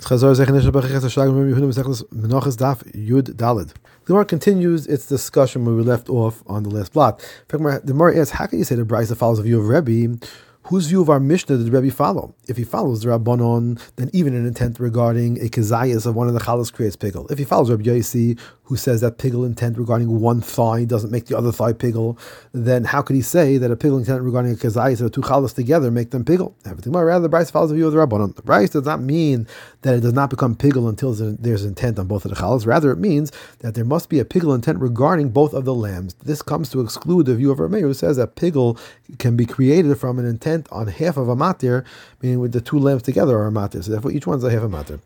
The Gemara continues its discussion where we left off on the last block. The Gemara asks, how can you say the Brisa follows the view of Rebbe? Whose view of our Mishnah did Rebbe follow? If he follows the Rabbanon, then even an intent regarding a kezayis of one of the chalas creates pigel. If he follows Rabbi Yossi, who says that pigel intent regarding one thigh doesn't make the other thigh pigel, then how could he say that a pigel intent regarding a kezayis of two chalas together make them pigel? Everything more. Rather, the Brisa follows the view of the Rabbanon. The Brisa does not mean that it does not become pigel until there's intent on both of the chalas. Rather, it means that there must be a pigel intent regarding both of the lambs. This comes to exclude the view of Rabbi Meir, who says that pigel can be created from an intent on half of a matir, meaning with the two lambs together are a matir. So therefore, each one's a half a matir.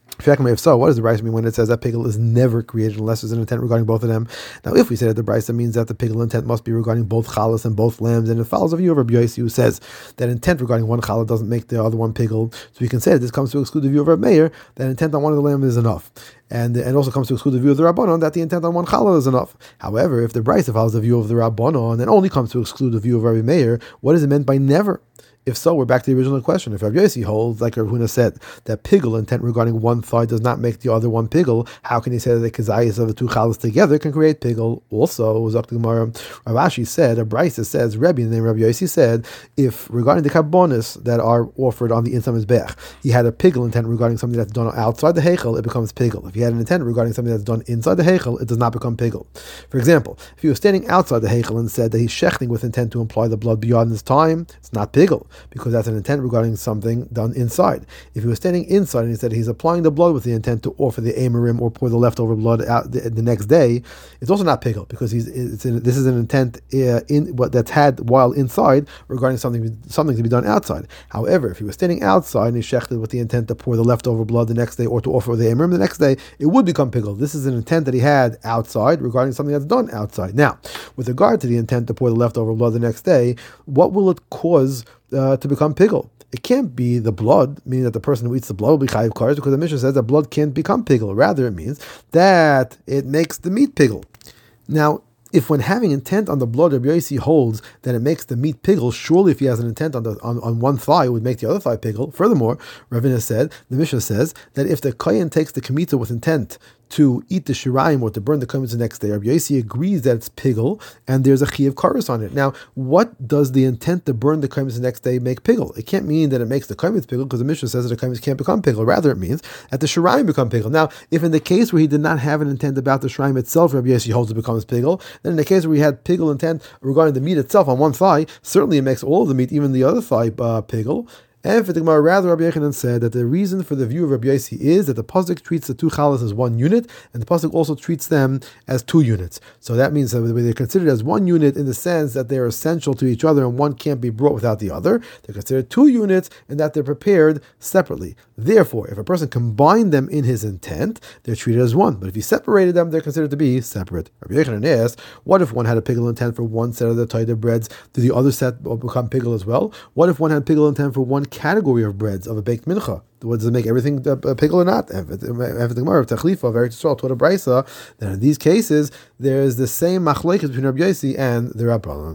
If so, what does the Brisa mean when it says that pigel is never created unless there's an intent regarding both of them? Now, if we say that the Brisa means that the pigel intent must be regarding both chalas and both lambs, and it follows a view of Rabbi Yossi who says that intent regarding one challah doesn't make the other one pigel, so we can say that this comes to exclude the view of Rabbi Meir that intent on one of the lambs is enough. And also comes to exclude the view of the Rabbanon that the intent on one challah is enough. However, if the Brisa follows the view of the Rabbanon and only comes to exclude the view of Rabbi Meir, what is it meant by never? If so, we're back to the original question. If Rabbi Yossi holds, like Rav Huna said, that pigel intent regarding one thigh does not make the other one pigel, how can he say that the kezayis of the two chalas together can create pigel? Also, Zakti Gemara, Rav Ashi said, a Brisa says, Rebbe, in the name of Rabbi Yossi said, if regarding the karbonis that are offered on the inside mizbeach, he had a pigel intent regarding something that's done outside the heichel, it becomes pigel. If he had an intent regarding something that's done inside the heichel, it does not become pigel. For example, if he was standing outside the heichel and said that he's shechting with intent to imply the blood beyond his time, it's not pigel, because that's an intent regarding something done inside. If he was standing inside and he said he's applying the blood with the intent to offer the amorim or pour the leftover blood out the next day, it's also not pigel, because this is an intent that's had while inside regarding something to be done outside. However, if he was standing outside and he shechted with the intent to pour the leftover blood the next day or to offer the amorim the next day, it would become pigel. This is an intent that he had outside regarding something that's done outside. Now, with regard to the intent to pour the leftover blood the next day, what will it cause to become pigel? It can't be the blood, meaning that the person who eats the blood will be chayiv kares, because the Mishnah says that blood can't become pigel. Rather, it means that it makes the meat pigel. Now, if when having intent on the blood, Rabbi Yossi holds that it makes the meat pigel, surely if he has an intent on one thigh, it would make the other thigh pigel. Furthermore, Ravina said, the Mishnah says, that if the kohen takes the kmitah with intent to eat the shirayim or to burn the kaimitz the next day, Rabbi Yossi agrees that it's pigel and there's a chiyav kares on it. Now, what does the intent to burn the kaimitz the next day make pigel? It can't mean that it makes the kaimitz pigel, because the Mishnah says that the kaimitz can't become pigel. Rather, it means that the shirayim become pigel. Now, if in the case where he did not have an intent about the shirayim itself, Rabbi Yossi holds it becomes pigel, then in the case where he had pigel intent regarding the meat itself on one thigh, certainly it makes all of the meat, even the other thigh, pigel. And for the Gemara, rather, Rabbi Yechanan said that the reason for the view of Rabbi Yossi is that the pasuk treats the two chalas as one unit, and the pasuk also treats them as two units. So that means that they're considered as one unit in the sense that they're essential to each other, and one can't be brought without the other. They're considered two units in that they're prepared separately. Therefore, if a person combined them in his intent, they're treated as one. But if he separated them, they're considered to be separate. Rabbi Yechanan asked, what if one had a pigel intent for one set of the taida breads? Do the other set become pigel as well? What if one had pigel intent for one category of breads of a baked mincha? Does it make everything pigel or not? If the Gemara of Tachlifa of Eretz Yisrael taught a brisa, then in these cases there is the same machlokes between Rabbi Yossi and the Rabbanan.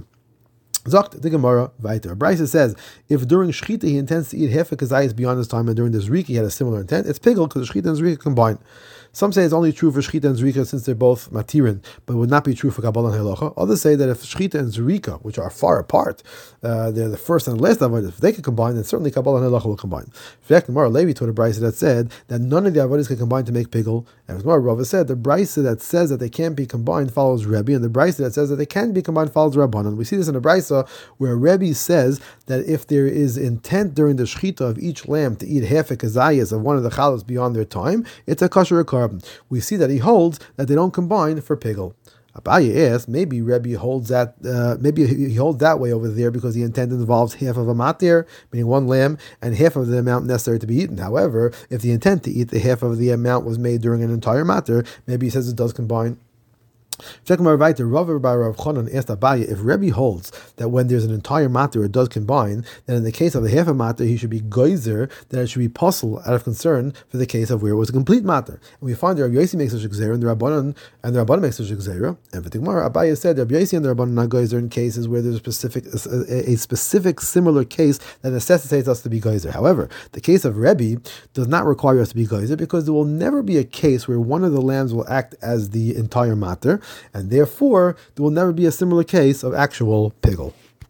Zokt the Gemara weiter. Brisa says, if during Shechita he intends to eat half a kezayis beyond his time, and during the Zrika he had a similar intent, it's pigel because the Shechita and Zrika combine. Some say it's only true for Shechita and Zrika since they're both matirin, but would not be true for Kabbalah and Halacha. Others say that if Shechita and Zrika, which are far apart, they're the first and last avodas, if they can combine, then certainly Kabbalah and Halacha will combine. In fact, Gemara Levi taught a brisa that said that none of the avodas can combine to make pigel. And as Gemara Rava said, the brisa that says that they can't be combined follows Rebbe, and the brisa that says that they can be combined follows Rabbanan. We see this in a brisa where Rebbe says that if there is intent during the Shechita of each lamb to eat half a kezayis of one of the chalas beyond their time, it's a kosher carbon. We see that he holds that they don't combine for pigel. Abaye asks, maybe Rebbe holds that, maybe he holds that way over there because the intent involves half of a matir, meaning one lamb, and half of the amount necessary to be eaten. However, if the intent to eat the half of the amount was made during an entire matir, maybe he says it does combine. Check my right. The Rav by Rav Chanan asked Abaye if Rebbe holds that when there's an entire matter it does combine, then in the case of the half a matter he should be geyser, then it should be puzzle out of concern for the case of where it was a complete matter. And we find that Rabbi Yossi makes such a gzeira, and the Rabbanan makes such a gzeira. And for the Gemara, Abaye said Rabbi Yossi and the Rabbanan are geyser in cases where there's a specific similar case that necessitates us to be geyser. However, the case of Rebbe does not require us to be geyser because there will never be a case where one of the lambs will act as the entire matter, and therefore there will never be a similar case of actual pigel.